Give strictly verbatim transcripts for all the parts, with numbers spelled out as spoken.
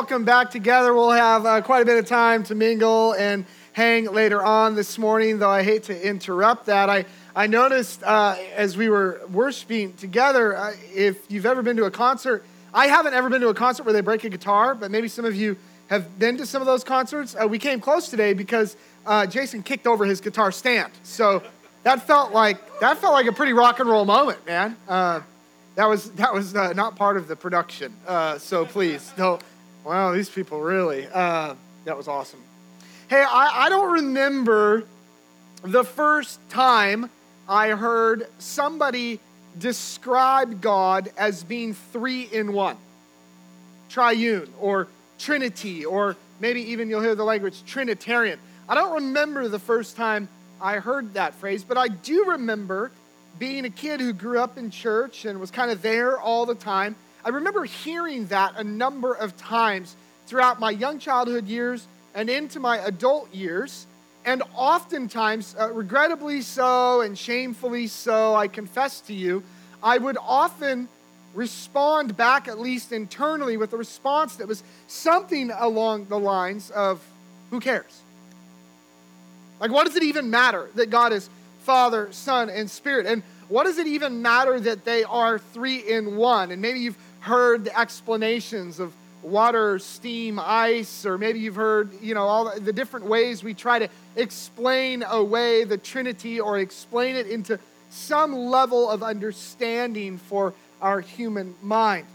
welcome back together. We'll have uh, quite a bit of time to mingle and hang later on this morning, though I hate to interrupt that. I, I noticed uh, as we were worshiping together, uh, if you've ever been to a concert, I haven't ever been to a concert where they break a guitar, but maybe some of you have been to some of those concerts. Uh, we came close today because uh, Jason kicked over his guitar stand. So that felt like that felt like a pretty rock and roll moment, man. Uh, That was that was uh, not part of the production, uh, so please don't. Wow, these people really. Uh, that was awesome. Hey, I, I don't remember the first time I heard somebody describe God as being three in one, triune or Trinity, or maybe even you'll hear the language Trinitarian. I don't remember the first time I heard that phrase, but I do remember being a kid who grew up in church and was kind of there all the time. I remember hearing that a number of times throughout my young childhood years and into my adult years, and oftentimes, uh, regrettably so and shamefully so, I confess to you, I would often respond back, at least internally, with a response that was something along the lines of, who cares? Like, what does it even matter that God is Father, Son, and Spirit? And what does it even matter that they are three in one? And maybe you've heard the explanations of water, steam, ice, or maybe you've heard, you know, all the different ways we try to explain away the Trinity or explain it into some level of understanding for our human mind.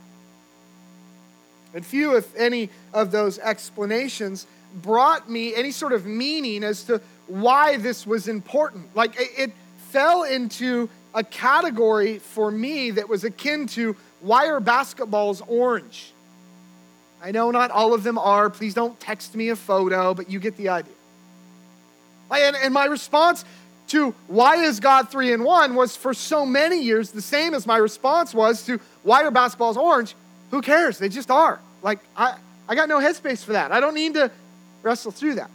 And few, if any, of those explanations brought me any sort of meaning as to why this was important. Like, it, it fell into a category for me that was akin to, why are basketballs orange? I know not all of them are. Please don't text me a photo, but you get the idea. And, and my response to why is God three in one was for so many years the same as my response was to why are basketballs orange? Who cares? They just are. Like, I, I got no headspace for that. I don't need to wrestle through that.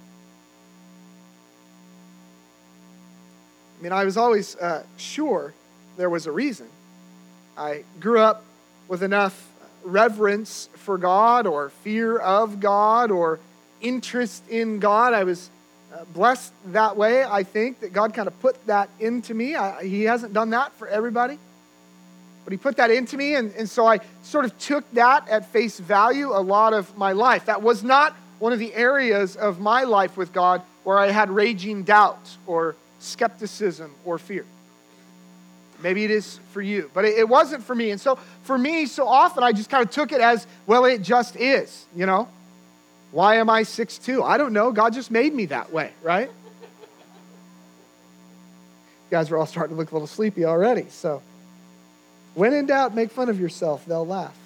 I mean, I was always uh, sure there was a reason. I grew up with enough reverence for God or fear of God or interest in God. I was uh, blessed that way, I think, that God kind of put that into me. I, he hasn't done that for everybody, but he put that into me, and, and so I sort of took that at face value a lot of my life. That was not one of the areas of my life with God where I had raging doubt or skepticism or fear. Maybe it is for you, but it, it wasn't for me. And so for me, so often I just kind of took it as, well, it just is, you know? Why am I six two? I don't know. God just made me that way, right? You guys are all starting to look a little sleepy already. So when in doubt, make fun of yourself. They'll laugh.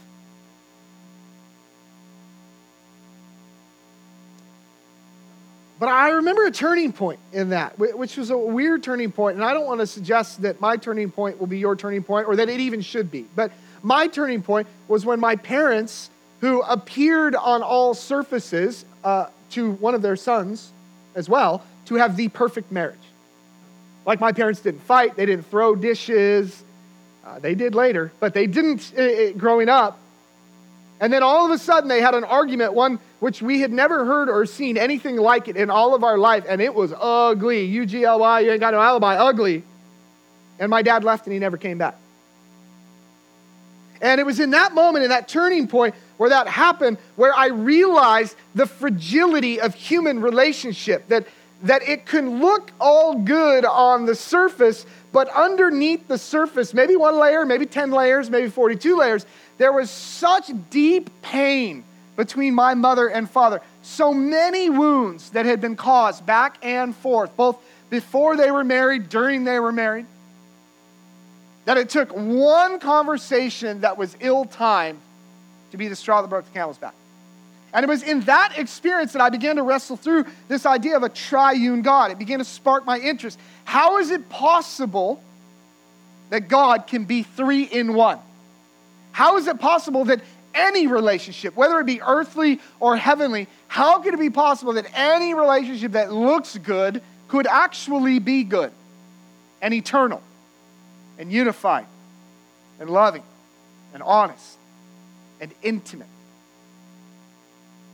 But I remember a turning point in that, which was a weird turning point. And I don't want to suggest that my turning point will be your turning point or that it even should be. But my turning point was when my parents, who appeared on all surfaces uh, to one of their sons as well, to have the perfect marriage. Like, my parents didn't fight. They didn't throw dishes. Uh, they did later, but they didn't uh, growing up. And then all of a sudden they had an argument, one which we had never heard or seen anything like it in all of our life, and it was ugly. U G L Y, you ain't got no alibi, ugly. And my dad left and he never came back. And it was in that moment, in that turning point where that happened, where I realized the fragility of human relationship, that, that it can look all good on the surface, but underneath the surface, maybe one layer, maybe ten layers, maybe forty-two layers, there was such deep pain between my mother and father. So many wounds that had been caused back and forth, both before they were married, during they were married, that it took one conversation that was ill-timed to be the straw that broke the camel's back. And it was in that experience that I began to wrestle through this idea of a triune God. It began to spark my interest. How is it possible that God can be three in one? How is it possible that any relationship, whether it be earthly or heavenly, how could it be possible that any relationship that looks good could actually be good and eternal and unified and loving and honest and intimate?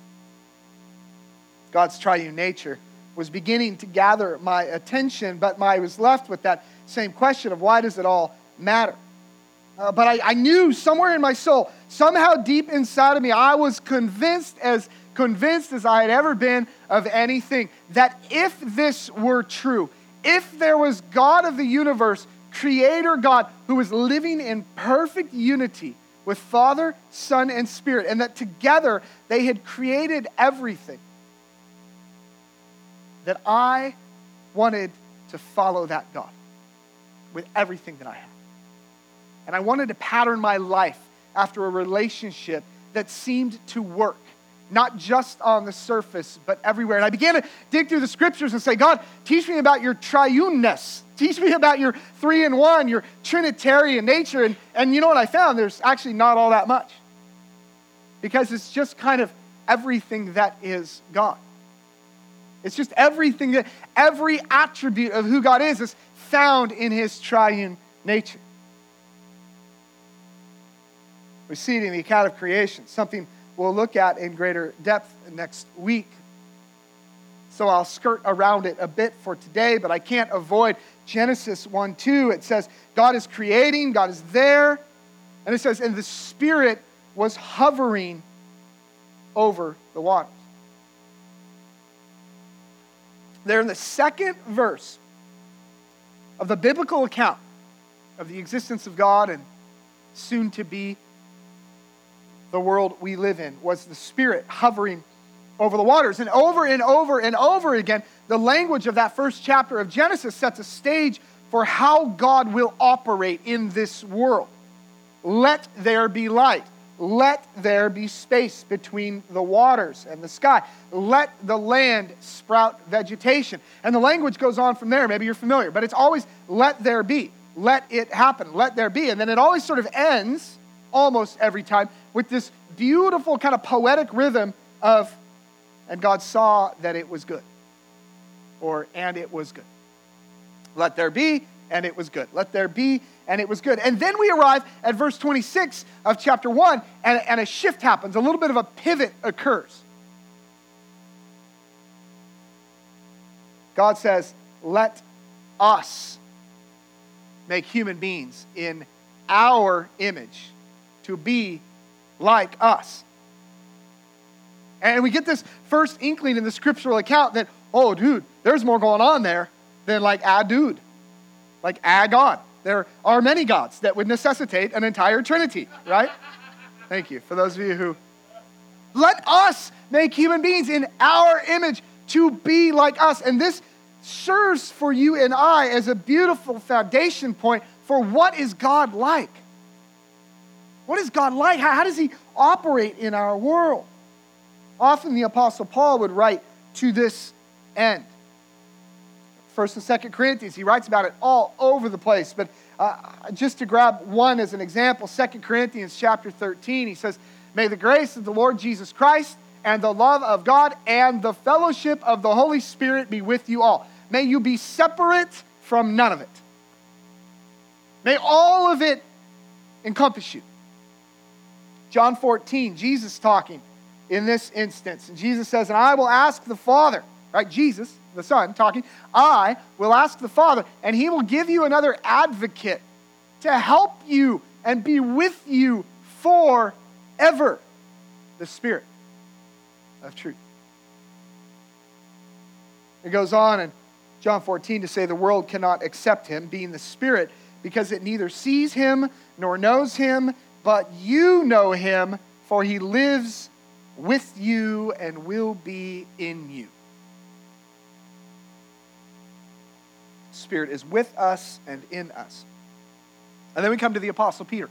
God's triune nature, was beginning to gather my attention, but my, I was left with that same question of why does it all matter? Uh, but I, I knew somewhere in my soul, somehow deep inside of me, I was convinced as convinced as I had ever been of anything, that if this were true, if there was God of the universe, Creator God, who was living in perfect unity with Father, Son, and Spirit, and that together they had created everything, that I wanted to follow that God with everything that I had. And I wanted to pattern my life after a relationship that seemed to work, not just on the surface, but everywhere. And I began to dig through the scriptures and say, God, teach me about your triuneness. Teach me about your three in one, your Trinitarian nature. And, and you know what I found? There's actually not all that much. Because it's just kind of everything that is God. It's just everything that, every attribute of who God is is found in his triune nature. We see it in the account of creation, something we'll look at in greater depth next week. So I'll skirt around it a bit for today, but I can't avoid Genesis one two. It says, God is creating, God is there. And it says, and the Spirit was hovering over the waters. There in the second verse of the biblical account of the existence of God and soon to be the world we live in, was the Spirit hovering over the waters. And over and over and over again, the language of that first chapter of Genesis sets a stage for how God will operate in this world. Let there be light. Let there be space between the waters and the sky. Let the land sprout vegetation. And the language goes on from there. Maybe you're familiar, but it's always let there be. Let it happen. Let there be. And then it always sort of ends, almost every time, with this beautiful kind of poetic rhythm of, and God saw that it was good. Or, and it was good. Let there be, and it was good. Let there be, and it was good. And then we arrive at verse twenty-six of chapter one, and, and a shift happens. A little bit of a pivot occurs. God says, let us make human beings in our image to be like us. And we get this first inkling in the scriptural account that, oh, dude, there's more going on there than like ah, dude, like ah, God. There are many gods that would necessitate an entire trinity, right? Thank you. For those of you who, let us make human beings in our image to be like us. And this serves for you and I as a beautiful foundation point for what is God like. What is God like? How, how does he operate in our world? Often the Apostle Paul would write to this end. First and Second Corinthians, he writes about it all over the place. But uh, just to grab one as an example, Second Corinthians chapter thirteen, he says, may the grace of the Lord Jesus Christ and the love of God and the fellowship of the Holy Spirit be with you all. May you be separate from none of it. May all of it encompass you. John fourteen, Jesus talking in this instance. And Jesus says, and I will ask the Father, right? Jesus, the Son, talking. I will ask the Father, and he will give you another advocate to help you and be with you forever. The Spirit of truth. It goes on in John fourteen to say the world cannot accept him, being the Spirit, because it neither sees him nor knows him, but you know him, for he lives with you and will be in you. Spirit is with us and in us. And then we come to the Apostle Peter.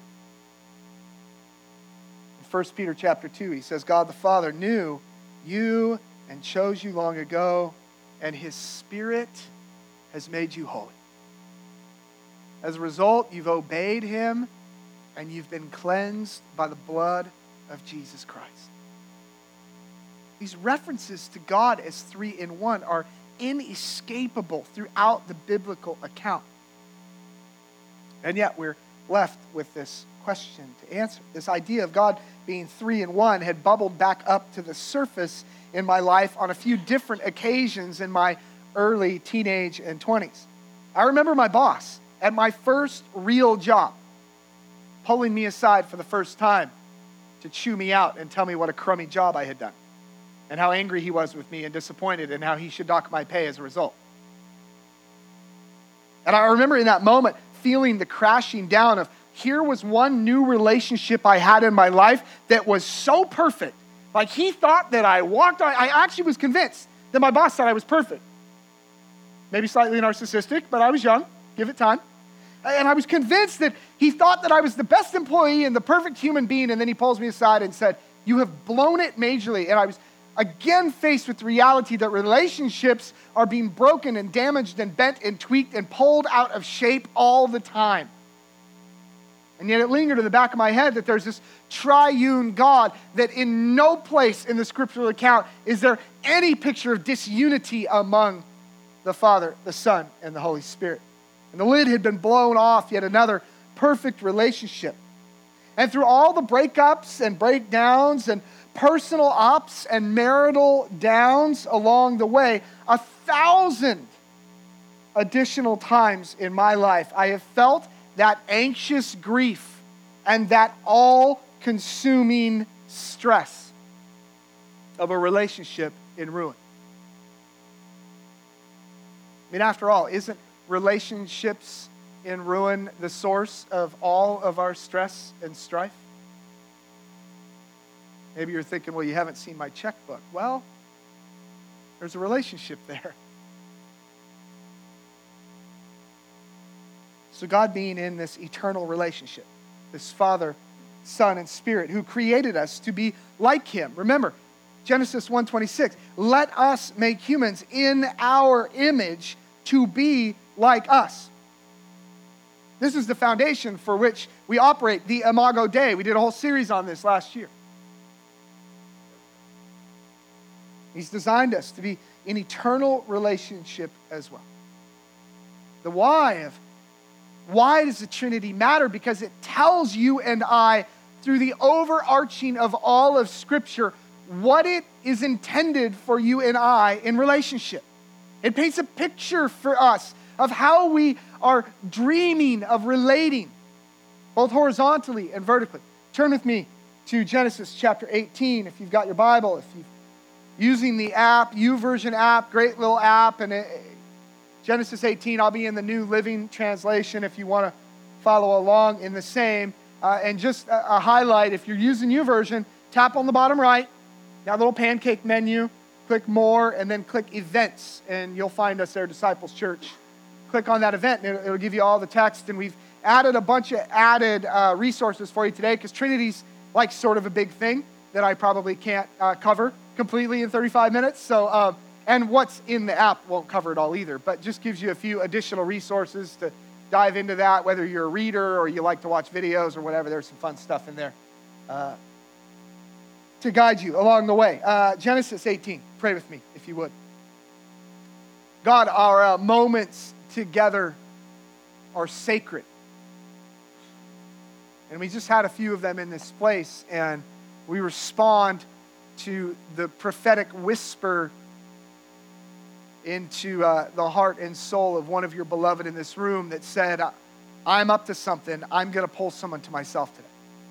In First Peter chapter two, he says, God the Father knew you and chose you long ago, and his Spirit has made you holy. As a result, you've obeyed him, and you've been cleansed by the blood of Jesus Christ. These references to God as three in one are inescapable throughout the biblical account. And yet we're left with this question to answer. This idea of God being three in one had bubbled back up to the surface in my life on a few different occasions in my early teenage and twenties. I remember my boss at my first real job pulling me aside for the first time to chew me out and tell me what a crummy job I had done and how angry he was with me and disappointed and how he should dock my pay as a result. And I remember in that moment feeling the crashing down of here was one new relationship I had in my life that was so perfect. Like he thought that I walked on, I actually was convinced that my boss thought I was perfect. Maybe slightly narcissistic, but I was young, give it time. And I was convinced that he thought that I was the best employee and the perfect human being, and then he pulls me aside and said, you have blown it majorly. And I was again faced with the reality that relationships are being broken and damaged and bent and tweaked and pulled out of shape all the time. And yet it lingered in the back of my head that there's this triune God that in no place in the scriptural account is there any picture of disunity among the Father, the Son, and the Holy Spirit. And the lid had been blown off yet another perfect relationship. And through all the breakups and breakdowns and personal ups and marital downs along the way, a thousand additional times in my life, I have felt that anxious grief and that all-consuming stress of a relationship in ruin. I mean, after all, isn't relationships in ruin the source of all of our stress and strife? Maybe you're thinking, well, you haven't seen my checkbook. Well, there's a relationship there. So God being in this eternal relationship, this Father, Son, and Spirit who created us to be like Him. Remember, Genesis one twenty-six, let us make humans in our image to be like us. This is the foundation for which we operate, the Imago Dei. We did a whole series on this last year. He's designed us to be in eternal relationship as well. The why of why does the Trinity matter? Because it tells you and I, through the overarching of all of Scripture, what it is intended for you and I in relationship. It paints a picture for us of how we are dreaming of relating, both horizontally and vertically. Turn with me to Genesis chapter eighteen, if you've got your Bible, if you're using the app, YouVersion app, great little app, and it, Genesis eighteen, I'll be in the New Living Translation if you want to follow along in the same. Uh, and just a, a highlight, if you're using YouVersion, tap on the bottom right, that little pancake menu, click More, and then click Events, and you'll find us there, Disciples Church. Click on that event, and it'll, it'll give you all the text, and we've added a bunch of added uh, resources for you today, because Trinity's like sort of a big thing that I probably can't uh, cover completely in thirty-five minutes, so... Uh, And what's in the app won't cover it all either, but just gives you a few additional resources to dive into that, whether you're a reader or you like to watch videos or whatever. There's some fun stuff in there uh, to guide you along the way. Uh, Genesis eighteen, pray with me if you would. God, our uh, moments together are sacred. And we just had a few of them in this place, and we respond to the prophetic whisper into uh, the heart and soul of one of your beloved in this room that said, I'm up to something. I'm going to pull someone to myself today.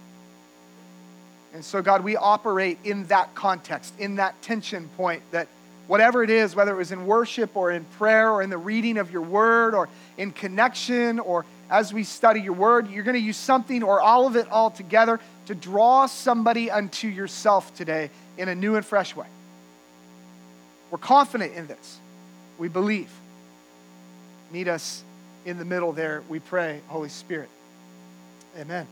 And so, God, we operate in that context, in that tension point, that whatever it is, whether it was in worship or in prayer or in the reading of your word or in connection or as we study your word, you're going to use something or all of it all together to draw somebody unto yourself today in a new and fresh way. We're confident in this. We believe. Meet us in the middle there, we pray, Holy Spirit. Amen.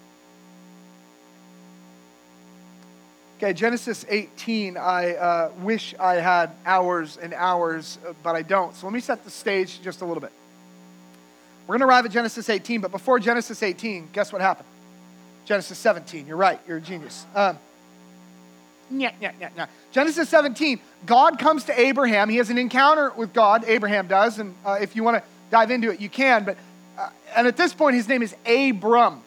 Okay, Genesis eighteen, I uh, wish I had hours and hours, but I don't. So let me set the stage just a little bit. We're going to arrive at Genesis eighteen, but before Genesis eighteen, guess what happened? Genesis seventeen, you're right, you're a genius. Um, Yeah, yeah, yeah, yeah. Genesis seventeen, God comes to Abraham. He has an encounter with God, Abraham does, and uh, if you want to dive into it, you can. But uh, and at this point, his name is Abram.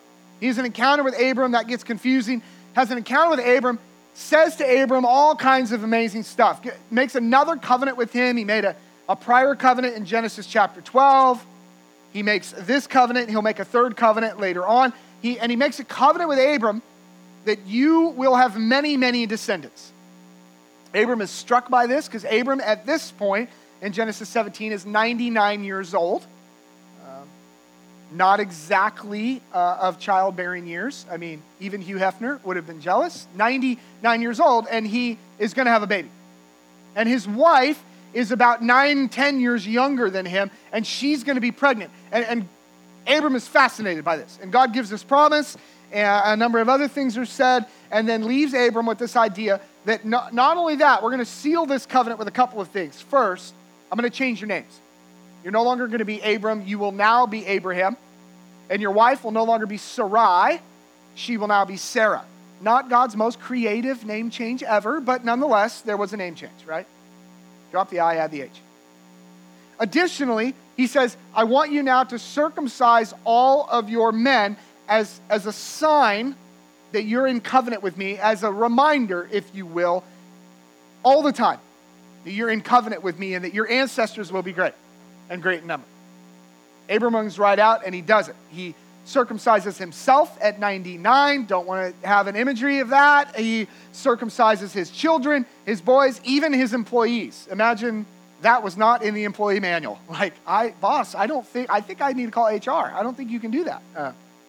He has an encounter with Abram that gets confusing, has an encounter with Abram, says to Abram all kinds of amazing stuff, makes another covenant with him. He made a, a prior covenant in Genesis chapter twelve. He makes this covenant. He'll make a third covenant later on. He, and he makes a covenant with Abram that you will have many, many descendants. Abram is struck by this because Abram at this point in Genesis seventeen is ninety-nine years old. Um, not exactly uh, of childbearing years. I mean, even Hugh Hefner would have been jealous. ninety-nine years old, and he is going to have a baby. And his wife is about nine, ten years younger than him, and she's going to be pregnant. And, and Abram is fascinated by this. And God gives this promise, and a number of other things are said, and then leaves Abram with this idea that not, not only that, we're going to seal this covenant with a couple of things. First, I'm going to change your names. You're no longer going to be Abram. You will now be Abraham. And your wife will no longer be Sarai. She will now be Sarah. Not God's most creative name change ever, but nonetheless, there was a name change, right? Drop the I, add the H. Additionally, he says, I want you now to circumcise all of your men as, as a sign that you're in covenant with me, as a reminder, if you will, all the time, that you're in covenant with me and that your ancestors will be great and great in number. Abram runs right out and he does it. He circumcises himself at ninety-nine. Don't want to have an imagery of that. He circumcises his children, his boys, even his employees. Imagine that was not in the employee manual. Like, I, boss, I don't think, I think I need to call H R. I don't think you can do that. Uh,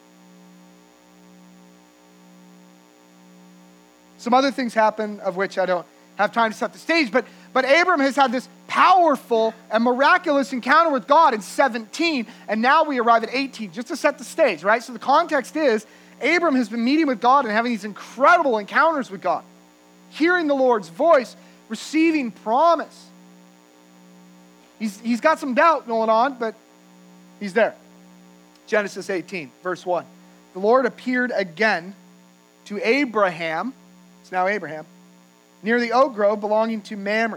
some other things happen of which I don't have time to set the stage, but, but Abram has had this powerful and miraculous encounter with God in seventeen, and now we arrive at eighteen, just to set the stage, right? So the context is, Abram has been meeting with God and having these incredible encounters with God, hearing the Lord's voice, receiving promise. He's, he's got some doubt going on, but he's there. Genesis eighteen, verse one. The Lord appeared again to Abraham, it's now Abraham, near the oak grove belonging to Mamre.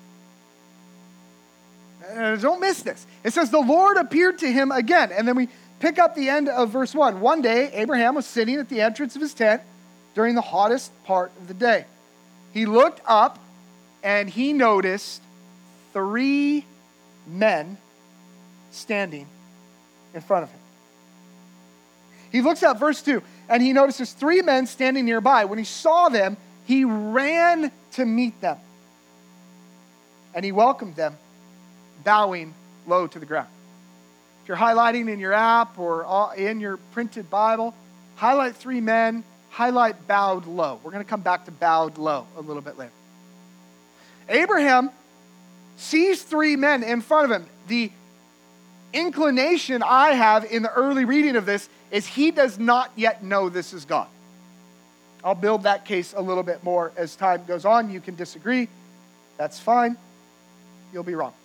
Uh, don't miss this. It says, the Lord appeared to him again. And then we pick up the end of verse one. One day, Abraham was sitting at the entrance of his tent during the hottest part of the day. He looked up and he noticed three men standing in front of him. He looks at verse two and he notices three men standing nearby. When he saw them, he ran to meet them and he welcomed them, bowing low to the ground. If you're highlighting in your app or in your printed Bible, highlight three men, highlight bowed low. We're going to come back to bowed low a little bit later. Abraham sees three men in front of him. The inclination I have in the early reading of this is he does not yet know this is God. I'll build that case a little bit more as time goes on. You can disagree. That's fine. You'll be wrong.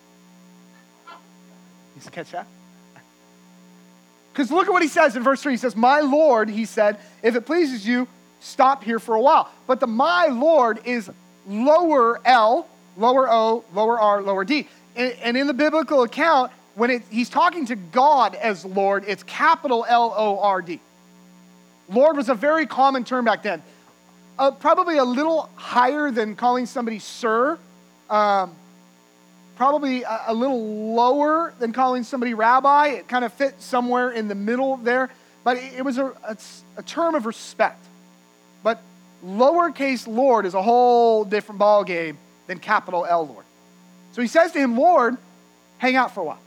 You catch that? Because look at what he says in verse three. He says, my Lord, he said, if it pleases you, stop here for a while. But the my Lord is lower L, lower O, lower R, lower D. And in the biblical account, when it, he's talking to God as Lord, it's capital L O R D. Lord was a very common term back then. Uh, probably a little higher than calling somebody sir. Um, probably a, a little lower than calling somebody rabbi. It kind of fit somewhere in the middle there. But it, it was a, a, a term of respect. But lowercase Lord is a whole different ballgame than capital L Lord. So he says to him, Lord, hang out for a while.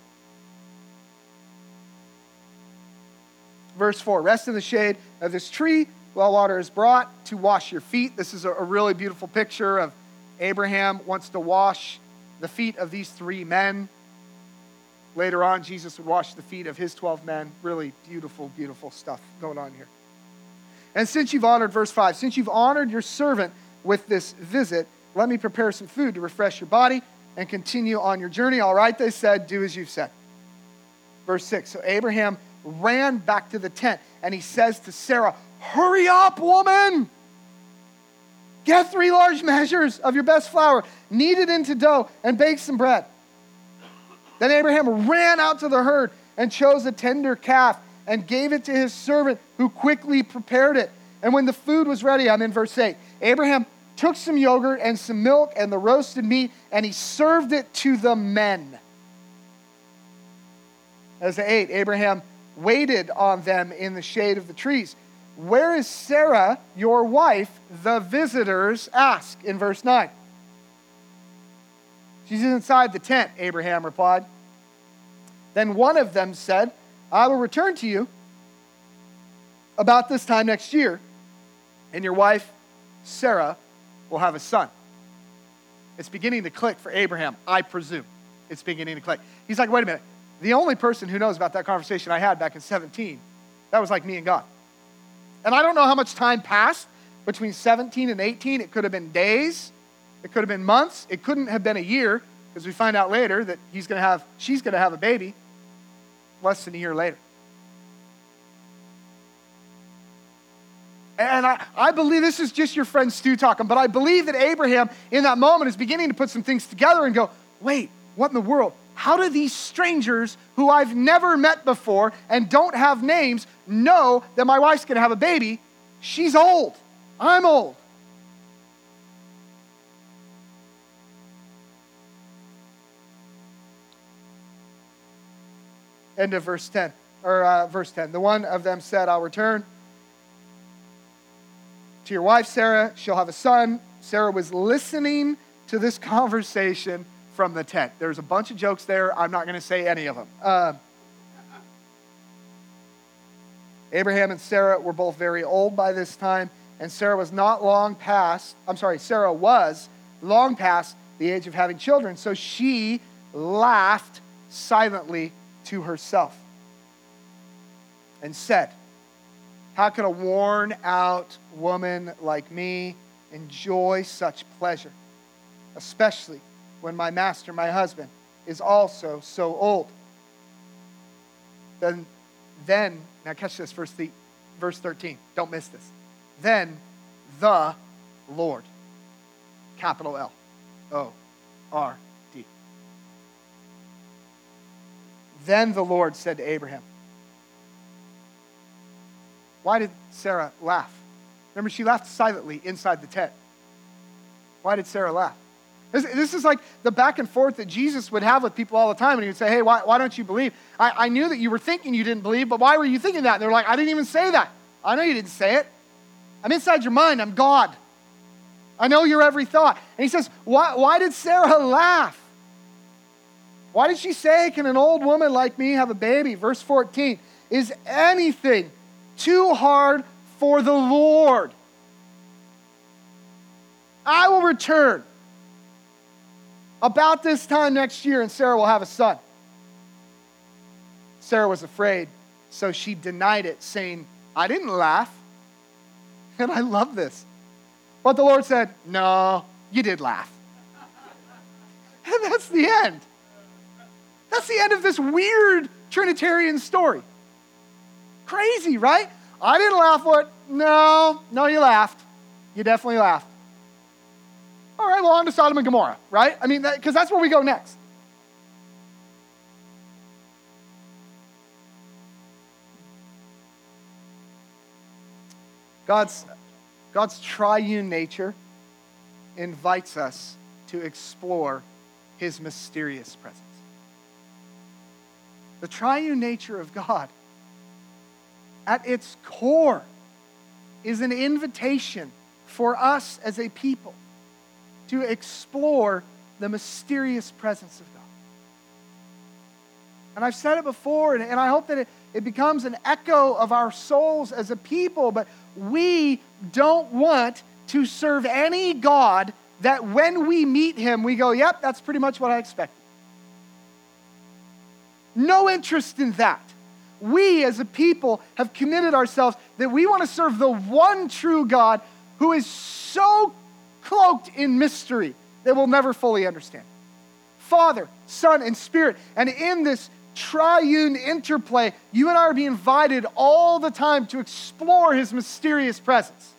Verse four, rest in the shade of this tree while water is brought to wash your feet. This is a, a really beautiful picture of Abraham wants to wash the feet of these three men. Later on, Jesus would wash the feet of his twelve men. Really beautiful, beautiful stuff going on here. And since you've honored, verse five, since you've honored your servant with this visit, let me prepare some food to refresh your body and continue on your journey. All right, they said, do as you've said. Verse six, so Abraham ran back to the tent and he says to Sarah, hurry up, woman. Get three large measures of your best flour, knead it into dough, and bake some bread. Then Abraham ran out to the herd and chose a tender calf and gave it to his servant, who quickly prepared it. And when the food was ready, I'm in verse eight, Abraham took some yogurt and some milk and the roasted meat, and he served it to the men. As they ate, Abraham waited on them in the shade of the trees. Where is Sarah, your wife? The visitors ask in verse nine. She's inside the tent, Abraham replied. Then one of them said, I will return to you about this time next year, and your wife, Sarah, will have a son. It's beginning to click for Abraham, I presume. It's beginning to click. He's like, wait a minute. The only person who knows about that conversation I had back in seventeen, that was like me and God. And I don't know how much time passed between seventeen and eighteen. It could have been days. It could have been months. It couldn't have been a year, because we find out later that he's going to have, she's going to have a baby less than a year later. And I, I believe this is just your friend Stu talking, but I believe that Abraham in that moment is beginning to put some things together and go, wait, what in the world? How do these strangers who I've never met before and don't have names know that my wife's going to have a baby? She's old. I'm old. End of verse ten, or uh, verse ten. The one of them said, I'll return to your wife, Sarah. She'll have a son. Sarah was listening to this conversation from the tent. There's a bunch of jokes there. I'm not going to say any of them. Uh, Abraham and Sarah were both very old by this time, and Sarah was not long past, I'm sorry, Sarah was long past the age of having children, so she laughed silently to herself and said, how can a worn out woman like me enjoy such pleasure, especially when my master, my husband, is also so old? Then, then now catch this, verse, the, verse thirteen. Don't miss this. Then the Lord, capital L O R D. Then the Lord said to Abraham. Why did Sarah laugh? Remember, she laughed silently inside the tent. Why did Sarah laugh? This, this is like the back and forth that Jesus would have with people all the time. And he would say, hey, why, why don't you believe? I, I knew that you were thinking you didn't believe, but why were you thinking that? And they're like, I didn't even say that. I know you didn't say it. I'm inside your mind. I'm God. I know your every thought. And he says, why, why did Sarah laugh? Why did she say, can an old woman like me have a baby? Verse fourteen, is anything too hard for the Lord? I will return about this time next year, and Sarah will have a son. Sarah was afraid, so she denied it, saying, I didn't laugh. And I love this. But the Lord said, no, you did laugh. And that's the end. That's the end of this weird Trinitarian story. Crazy, right? I didn't laugh. What? No, no, you laughed. You definitely laughed. All right, well, on to Sodom and Gomorrah, right? I mean, because that, that's where we go next. God's, God's triune nature invites us to explore his mysterious presence. The triune nature of God, at its core, is an invitation for us as a people to explore the mysterious presence of God. And I've said it before, and, and I hope that it, it becomes an echo of our souls as a people, but we don't want to serve any God that when we meet him, we go, yep, that's pretty much what I expected. No interest in that. We as a people have committed ourselves that we want to serve the one true God who is so cloaked in mystery that we'll never fully understand. Father, Son, and Spirit. And in this triune interplay, you and I are being invited all the time to explore his mysterious presence.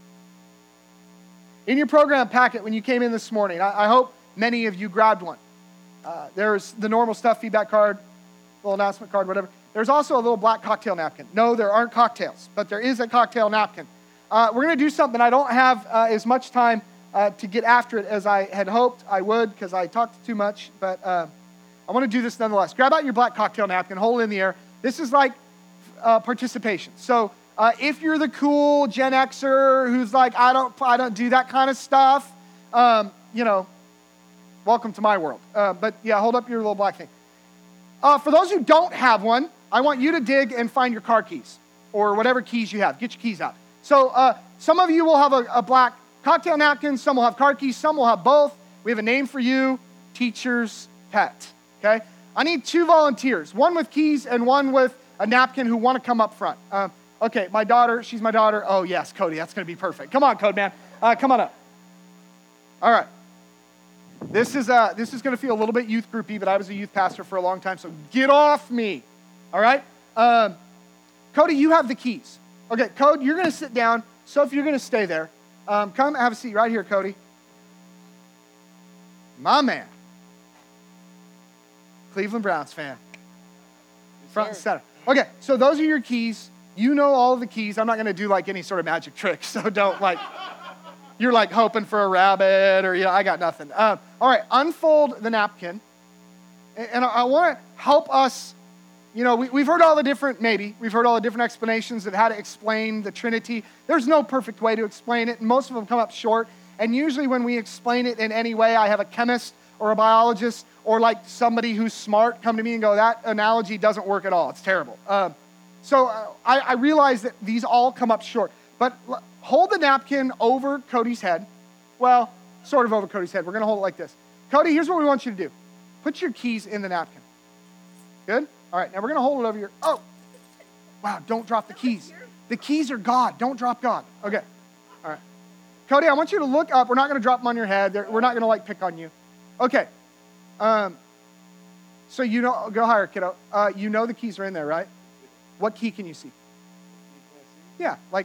In your program packet when you came in this morning, I, I hope many of you grabbed one. Uh, there's the normal stuff, feedback card, little announcement card, whatever. There's also a little black cocktail napkin. No, there aren't cocktails, but there is a cocktail napkin. Uh, we're going to do something. I don't have uh, as much time uh, to get after it as I had hoped I would because I talked too much, but uh, I want to do this nonetheless. Grab out your black cocktail napkin, hold it in the air. This is like uh, participation. So uh, if you're the cool Gen Xer who's like, I don't, I don't do that kind of stuff, um, you know, welcome to my world. Uh, but yeah, hold up your little black thing. Uh, for those who don't have one, I want you to dig and find your car keys or whatever keys you have. Get your keys out. So uh, some of you will have a, a black cocktail napkin. Some will have car keys. Some will have both. We have a name for you, teacher's pet. Okay? I need two volunteers, one with keys and one with a napkin who want to come up front. Uh, okay, my daughter, she's my daughter. Oh, yes, Cody, that's going to be perfect. Come on, Code Man. Uh, come on up. All right. This is uh, this is going to feel a little bit youth groupy, but I was a youth pastor for a long time, so get off me. All right? Um, Cody, you have the keys. Okay, Code, you're going to sit down. Sophie, you're going to stay there. Um, come have a seat right here, Cody. My man. Cleveland Browns fan. Yes, front and center. Okay, so those are your keys. You know all of the keys. I'm not going to do like any sort of magic trick, so don't like, you're like hoping for a rabbit or, you know, I got nothing. Um, all right, unfold the napkin. And, and I, I want to help us. You know, we, we've heard all the different, maybe, we've heard all the different explanations of how to explain the Trinity. There's no perfect way to explain it, and most of them come up short. And usually when we explain it in any way, I have a chemist or a biologist or like somebody who's smart come to me and go, that analogy doesn't work at all. It's terrible. Um, so uh, I, I realize that these all come up short. But l- hold the napkin over Cody's head. Well, sort of over Cody's head. We're going to hold it like this. Cody, here's what we want you to do. Put your keys in the napkin. Good? All right, now we're going to hold it over your, oh, wow, don't drop the keys. The keys are God. Don't drop God. Okay, all right. Cody, I want you to look up. We're not going to drop them on your head. They're, we're not going to, like, pick on you. Okay, um, so you know, go higher, kiddo. Uh, you know the keys are in there, right? What key can you see? Yeah, like,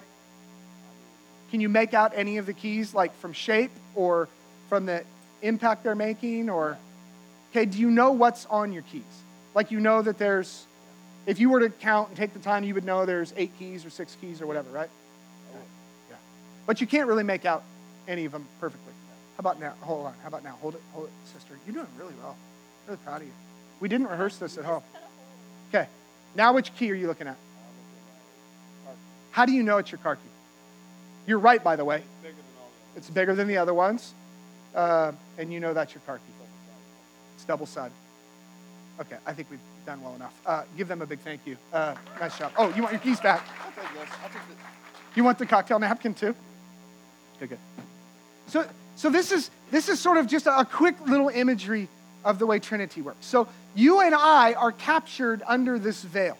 can you make out any of the keys, like, from shape or from the impact they're making? Or, okay, do you know what's on your keys? Like you know that there's, if you were to count and take the time, you would know there's eight keys or six keys or whatever, right? Okay. Yeah. But you can't really make out any of them perfectly. How about now? Hold on. How about now? Hold it, hold it, sister. You're doing really well. I'm really proud of you. We didn't rehearse this at home. Okay. Now which key are you looking at? How do you know it's your car key? You're right, by the way. It's bigger than the other ones. Uh, and you know that's your car key. It's double-sided. Okay, I think we've done well enough. Uh, give them a big thank you. Uh, nice job. Oh, you want your keys back? I'll take this. I'll take this. You want the cocktail napkin too? Okay, good. So, so this is this is sort of just a, a quick little imagery of the way Trinity works. So you and I are captured under this veil.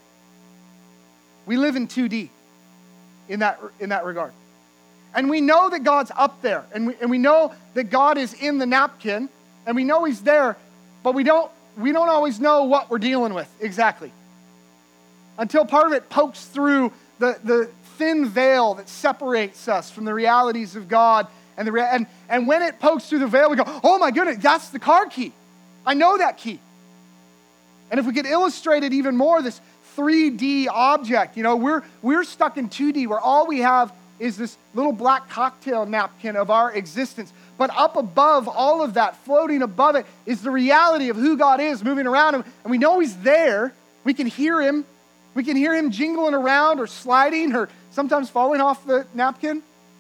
We live in two D in that in that regard, and we know that God's up there, and we and we know that God is in the napkin, and we know He's there, but we don't. We don't always know what we're dealing with exactly until part of it pokes through the, the thin veil that separates us from the realities of God. And, the rea- and, and when it pokes through the veil, we go, oh my goodness, that's the car key. I know that key. And if we could illustrate it even more, this three D object, you know, we're, we're stuck in two D where all we have is this little black cocktail napkin of our existence. But up above all of that, floating above it, is the reality of who God is moving around him. And we know He's there. We can hear Him. We can hear Him jingling around or sliding or sometimes falling off the napkin.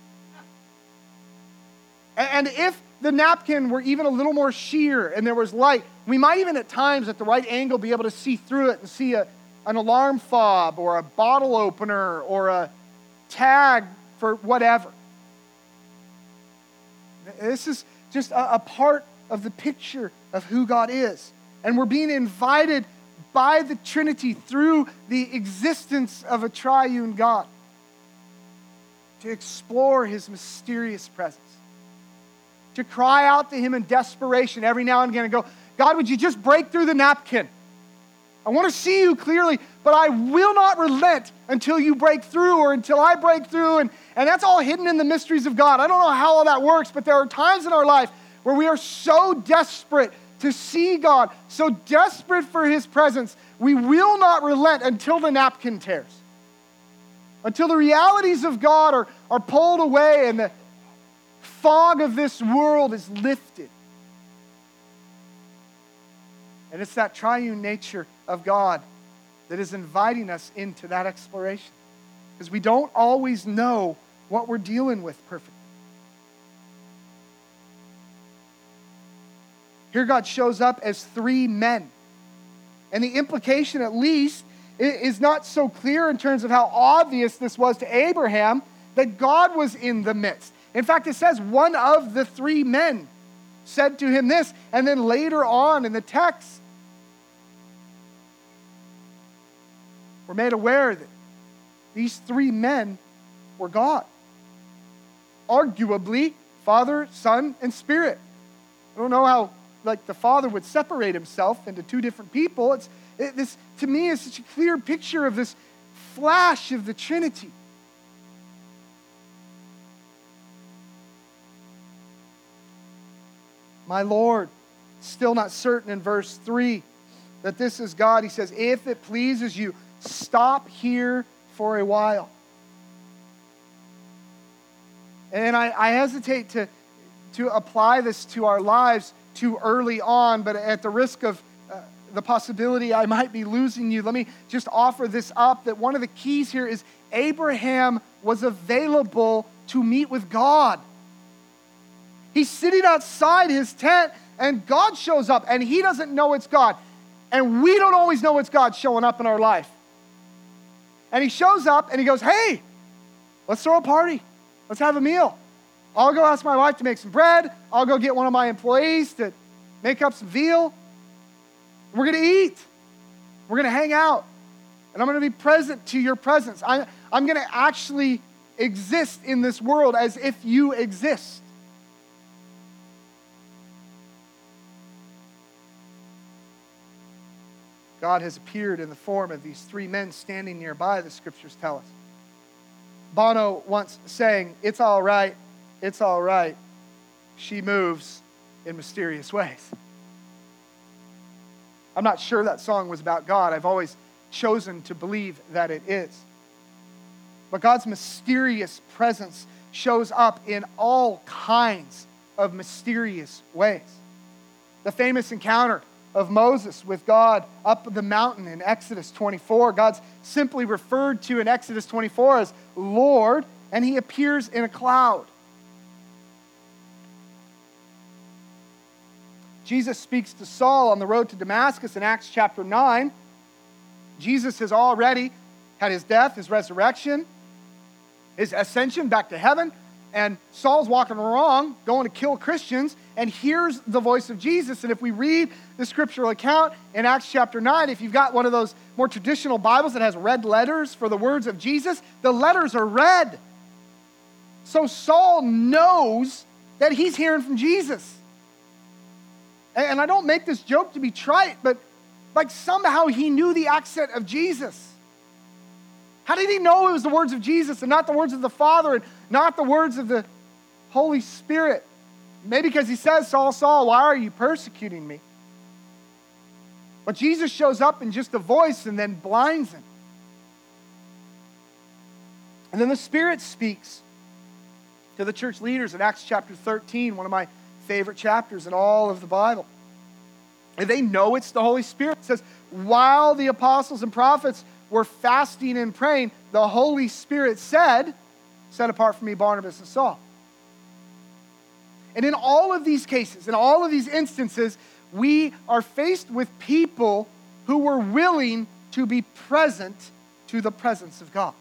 And if the napkin were even a little more sheer and there was light, we might even at times at the right angle be able to see through it and see a, an alarm fob or a bottle opener or a tag for whatever. This is just a, a part of the picture of who God is. And we're being invited by the Trinity through the existence of a triune God to explore His mysterious presence, to cry out to Him in desperation every now and again and go, God, would you just break through the napkin? I want to see you clearly, but I will not relent until you break through or until I break through. And, and that's all hidden in the mysteries of God. I don't know how all that works, but there are times in our life where we are so desperate to see God, so desperate for his presence, we will not relent until the napkin tears. Until the realities of God are, are pulled away and the fog of this world is lifted. And it's that triune nature of God that is inviting us into that exploration. Because we don't always know what we're dealing with perfectly. Here God shows up as three men. And the implication, at least, is not so clear in terms of how obvious this was to Abraham that God was in the midst. In fact, it says one of the three men said to him this, and then later on in the text, we're made aware that these three men were God. Arguably, Father, Son, and Spirit. I don't know how like the Father would separate himself into two different people. It's it, this to me is such a clear picture of this flash of the Trinity. My Lord, still not certain in verse three that this is God. He says, if it pleases you, stop here for a while. And I, I hesitate to, to apply this to our lives too early on, but at the risk of uh, the possibility I might be losing you, let me just offer this up, that one of the keys here is Abraham was available to meet with God. He's sitting outside his tent, and God shows up, and he doesn't know it's God. And we don't always know it's God showing up in our life. And he shows up, and he goes, hey, let's throw a party. Let's have a meal. I'll go ask my wife to make some bread. I'll go get one of my employees to make up some veal. We're going to eat. We're going to hang out. And I'm going to be present to your presence. I, I'm going to actually exist in this world as if you exist. God has appeared in the form of these three men standing nearby, the scriptures tell us. Bono once sang, it's all right, it's all right. She moves in mysterious ways. I'm not sure that song was about God. I've always chosen to believe that it is. But God's mysterious presence shows up in all kinds of mysterious ways. The famous encounter of Moses with God up the mountain in Exodus twenty-four. God's simply referred to in Exodus twenty-four as Lord, and he appears in a cloud. Jesus speaks to Saul on the road to Damascus in Acts chapter nine. Jesus has already had his death, his resurrection, his ascension back to heaven, and Saul's walking along, going to kill Christians, and hears the voice of Jesus. And if we read the scriptural account in Acts chapter nine, if you've got one of those more traditional Bibles that has red letters for the words of Jesus, the letters are red. So Saul knows that he's hearing from Jesus. And I don't make this joke to be trite, but like somehow he knew the accent of Jesus. How did he know it was the words of Jesus and not the words of the Father and not the words of the Holy Spirit? Maybe because he says, Saul, Saul, why are you persecuting me? But Jesus shows up in just a voice and then blinds him. And then the Spirit speaks to the church leaders in Acts chapter thirteen, one of my favorite chapters in all of the Bible. And they know it's the Holy Spirit. It says, while the apostles and prophets were fasting and praying, the Holy Spirit said, set apart for me Barnabas and Saul. And in all of these cases, in all of these instances, we are faced with people who were willing to be present to the presence of God.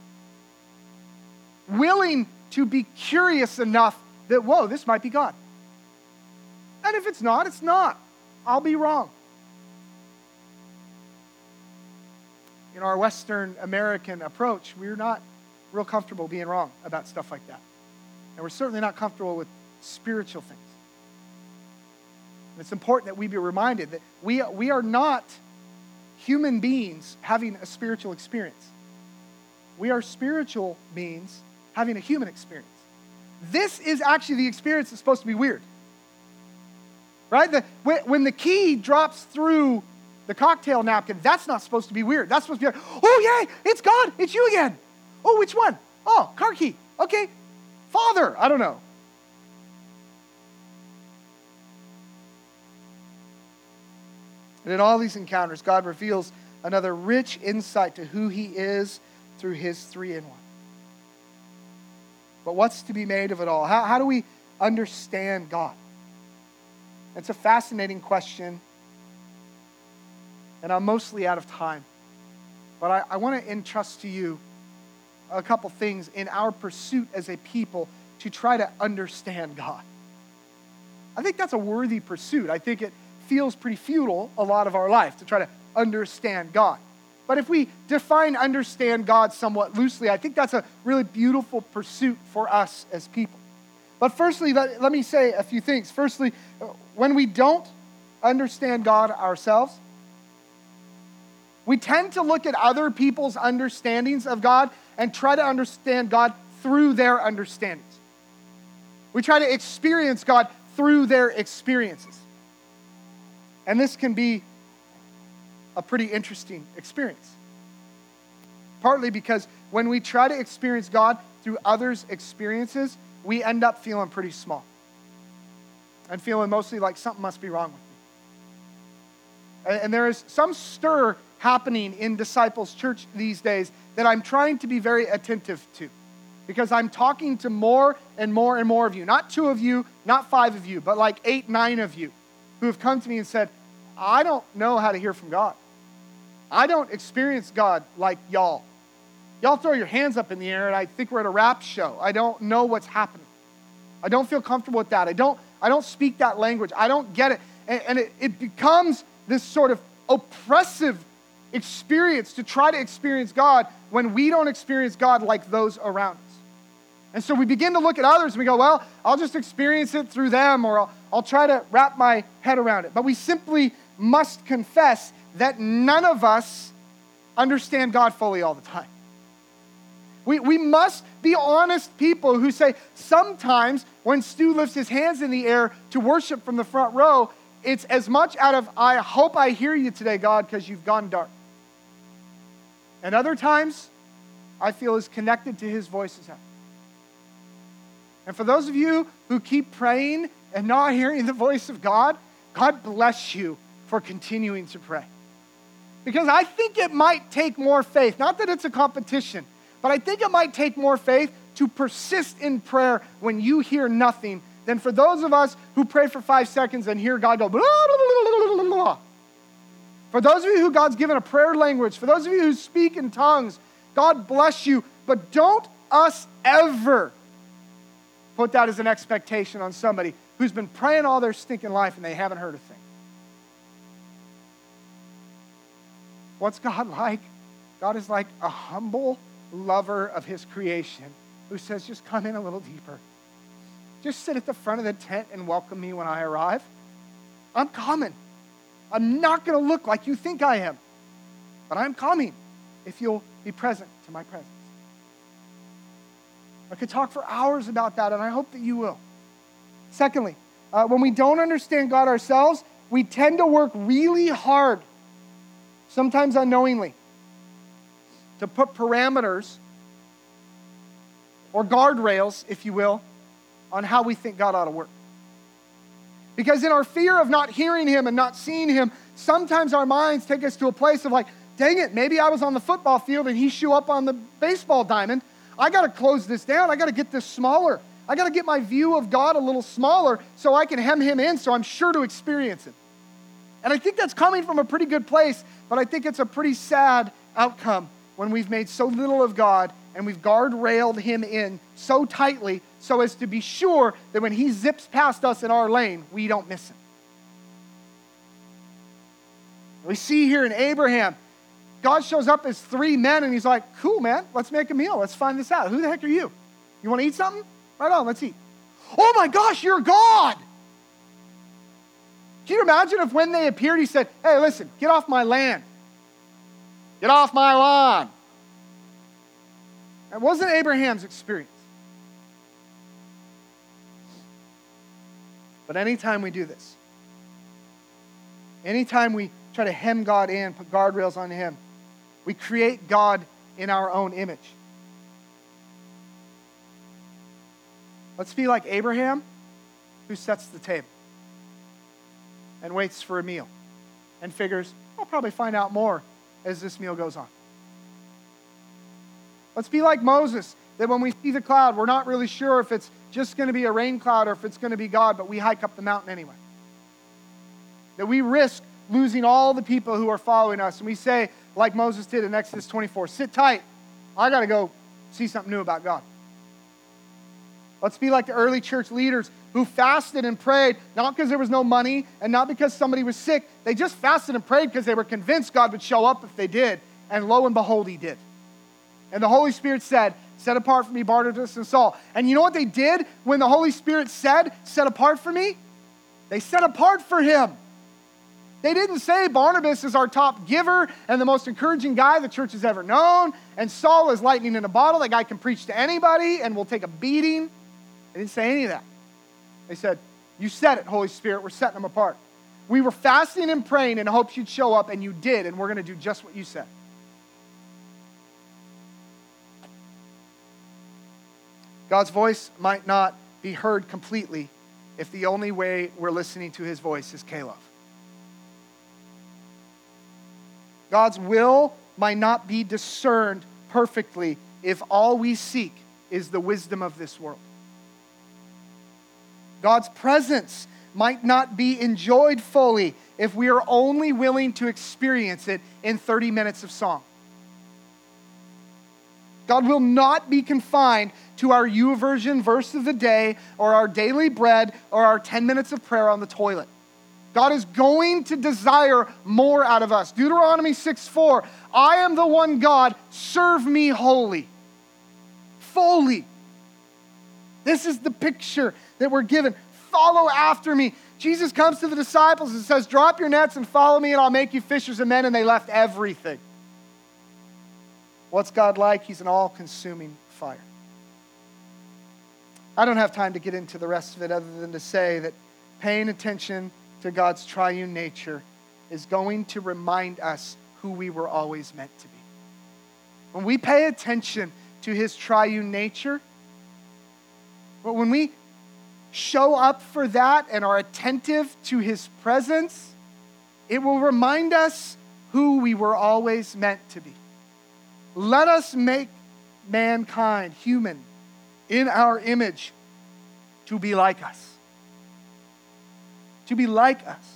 Willing to be curious enough that, whoa, this might be God. And if it's not, it's not. I'll be wrong. In our Western American approach, we're not real comfortable being wrong about stuff like that. And we're certainly not comfortable with spiritual things. And it's important that we be reminded that we, we are not human beings having a spiritual experience. We are spiritual beings having a human experience. This is actually the experience that's supposed to be weird. right? The, when, when the key drops through the cocktail napkin, that's not supposed to be weird. That's supposed to be like, oh, yay, it's God, it's you again. Oh, which one? Oh, car key. Okay, Father, I don't know. And in all these encounters, God reveals another rich insight to who he is through his three-in-one. But what's to be made of it all? How, how do we understand God? It's a fascinating question, and I'm mostly out of time. But I, I want to entrust to you a couple things in our pursuit as a people to try to understand God. I think that's a worthy pursuit. I think it feels pretty futile a lot of our life to try to understand God. But if we define understand God somewhat loosely, I think that's a really beautiful pursuit for us as people. But firstly, let, let me say a few things. Firstly, when we don't understand God ourselves, we tend to look at other people's understandings of God and try to understand God through their understandings. We try to experience God through their experiences. And this can be a pretty interesting experience. Partly because when we try to experience God through others' experiences, we end up feeling pretty small. And feeling mostly like something must be wrong with me. And there is some stir happening in Disciples Church these days that I'm trying to be very attentive to. Because I'm talking to more and more and more of you. Not two of you, not five of you, but like eight, nine of you who have come to me and said, I don't know how to hear from God. I don't experience God like y'all. Y'all throw your hands up in the air and I think we're at a rap show. I don't know what's happening. I don't feel comfortable with that. I don't, I don't speak that language. I don't get it. And, and it, it becomes this sort of oppressive experience to try to experience God when we don't experience God like those around us. And so we begin to look at others and we go, well, I'll just experience it through them, or I'll, I'll try to wrap my head around it. But we simply must confess that none of us understand God fully all the time. We, we must be honest people who say sometimes when Stu lifts his hands in the air to worship from the front row, it's as much out of, I hope I hear you today, God, because you've gone dark. And other times, I feel as connected to his voice as ever. And for those of you who keep praying and not hearing the voice of God, God bless you for continuing to pray. Because I think it might take more faith, not that it's a competition, but I think it might take more faith to persist in prayer when you hear nothing than for those of us who pray for five seconds and hear God go, blah, blah, blah, blah, blah. For those of you who God's given a prayer language, for those of you who speak in tongues, God bless you, but don't us ever put that as an expectation on somebody who's been praying all their stinking life and they haven't heard a thing. What's God like? God is like a humble lover of his creation who says, just come in a little deeper. Just sit at the front of the tent and welcome me when I arrive. I'm coming. I'm not going to look like you think I am, but I'm coming if you'll be present to my presence. I could talk for hours about that, and I hope that you will. Secondly, uh, when we don't understand God ourselves, we tend to work really hard, sometimes unknowingly, to put parameters or guardrails, if you will, on how we think God ought to work. Because in our fear of not hearing him and not seeing him, sometimes our minds take us to a place of like, dang it, maybe I was on the football field and he show up on the baseball diamond. I got to close this down. I got to get this smaller. I got to get my view of God a little smaller so I can hem him in so I'm sure to experience it. And I think that's coming from a pretty good place, but I think it's a pretty sad outcome when we've made so little of God and we've guardrailed him in so tightly so as to be sure that when he zips past us in our lane, we don't miss him. We see here in Abraham, God shows up as three men and he's like, cool, man, let's make a meal. Let's find this out. Who the heck are you? You want to eat something? Right on, let's eat. Oh my gosh, you're God. Can you imagine if when they appeared, he said, hey, listen, get off my land. Get off my lawn. That wasn't Abraham's experience. But anytime we do this, Anytime we try to hem God in, put guardrails on him, we create God in our own image. Let's be like Abraham, who sets the table and waits for a meal and figures, I'll probably find out more as this meal goes on. Let's be like Moses, that when we see the cloud, we're not really sure if it's just going to be a rain cloud or if it's going to be God, but we hike up the mountain anyway. That we risk losing all the people who are following us, and we say, like Moses did in Exodus twenty-four, sit tight, I got to go see something new about God. Let's be like the early church leaders who fasted and prayed, not because there was no money and not because somebody was sick. They just fasted and prayed because they were convinced God would show up if they did. And lo and behold, he did. And the Holy Spirit said, set apart for me Barnabas and Saul. And you know what they did when the Holy Spirit said, set apart for me? They set apart for him. They didn't say Barnabas is our top giver and the most encouraging guy the church has ever known, and Saul is lightning in a bottle. That guy can preach to anybody and will take a beating. They didn't say any of that. They said, you said it, Holy Spirit, we're setting them apart. We were fasting and praying in hopes you'd show up, and you did, and we're going to do just what you said. God's voice might not be heard completely if the only way we're listening to his voice is K-Love. God's will might not be discerned perfectly if all we seek is the wisdom of this world. God's presence might not be enjoyed fully if we are only willing to experience it in thirty minutes of song. God will not be confined to our YouVersion verse of the day or our daily bread or our ten minutes of prayer on the toilet. God is going to desire more out of us. Deuteronomy six four, I am the one God, serve me wholly, fully. This is the picture that we're given. Follow after me. Jesus comes to the disciples and says, drop your nets and follow me and I'll make you fishers of men, and they left everything. What's God like? He's an all-consuming fire. I don't have time to get into the rest of it other than to say that paying attention to God's triune nature is going to remind us who we were always meant to be. When we pay attention to his triune nature, but when we show up for that and are attentive to his presence, it will remind us who we were always meant to be. Let us make mankind, human, in our image, to be like us. To be like us.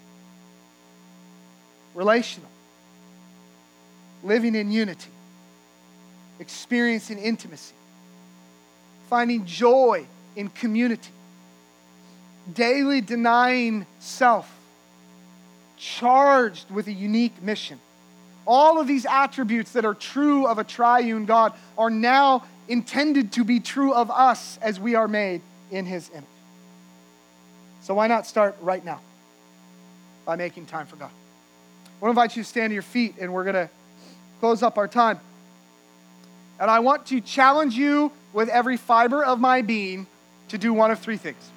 Relational. Living in unity. Experiencing intimacy. Finding joy in community. Daily denying self. Charged with a unique mission. All of these attributes that are true of a triune God are now intended to be true of us as we are made in his image. So why not start right now by making time for God? I want to invite you to stand to your feet, and we're going to close up our time. And I want to challenge you with every fiber of my being to do one of three things.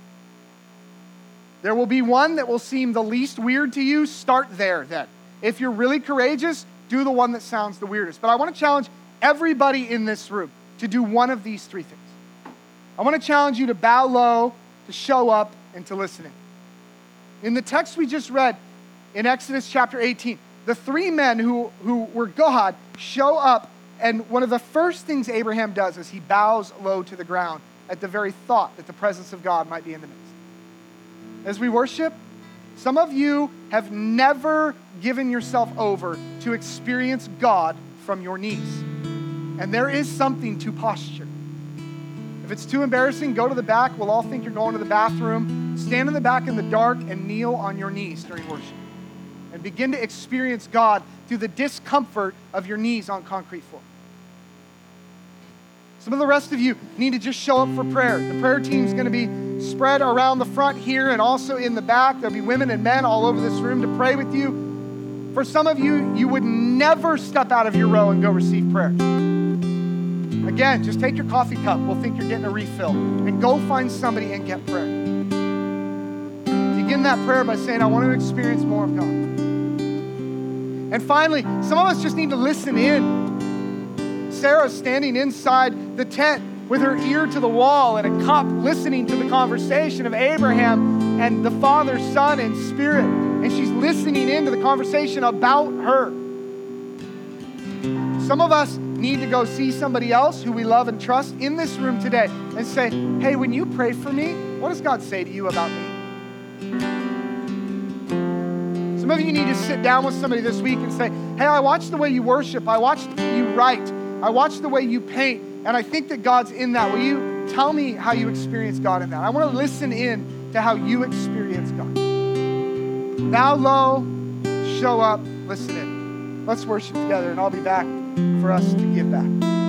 There will be one that will seem the least weird to you. Start there then. If you're really courageous, do the one that sounds the weirdest. But I want to challenge everybody in this room to do one of these three things. I want to challenge you to bow low, to show up, and to listen in. In the text we just read in Exodus chapter eighteen, the three men who, who were God show up, and one of the first things Abraham does is he bows low to the ground at the very thought that the presence of God might be in the midst. As we worship, some of you have never given yourself over to experience God from your knees. And there is something to posture. If it's too embarrassing, go to the back. We'll all think you're going to the bathroom. Stand in the back in the dark and kneel on your knees during worship. And begin to experience God through the discomfort of your knees on concrete floor. Some of the rest of you need to just show up for prayer. The prayer team's going to be spread around the front here and also in the back. There'll be women and men all over this room to pray with you. For some of you, you would never step out of your row and go receive prayer. Again, just take your coffee cup. We'll think you're getting a refill. And go find somebody and get prayer. Begin that prayer by saying, I want to experience more of God. And finally, some of us just need to listen in. Sarah's standing inside the tent with her ear to the wall and a cup, listening to the conversation of Abraham and the Father, Son, and Spirit. And she's listening into the conversation about her. Some of us need to go see somebody else who we love and trust in this room today and say, hey, when you pray for me, what does God say to you about me? Some of you need to sit down with somebody this week and say, hey, I watched the way you worship. I watched you write. I watched the way you paint. And I think that God's in that. Will you tell me how you experience God in that? I want to listen in to how you experience God. Bow low, show up, listen in. Let's worship together, and I'll be back for us to give back.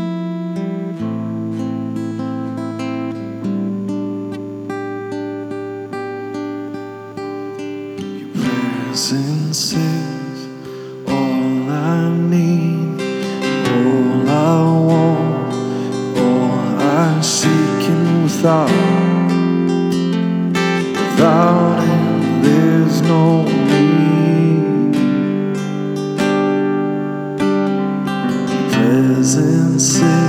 Presence is all I need, all I want, all I seek, and without, without it, there's no me. Presence is